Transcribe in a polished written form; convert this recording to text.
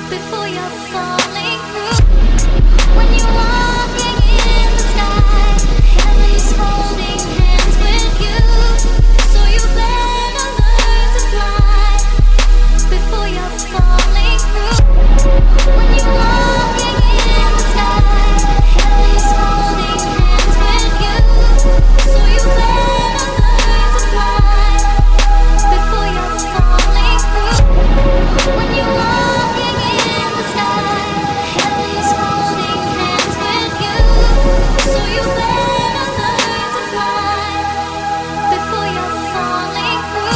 before you're falling through. When you're walking in the sky, heaven's holding hands with you. So you better learn to fly before you're falling through. When you're walking in the sky, heaven's holding hands with you. So you better learn to fly before you're falling through. When you're walking in the sky, heaven's holding hands with you. So you better learn to fly before you're falling through.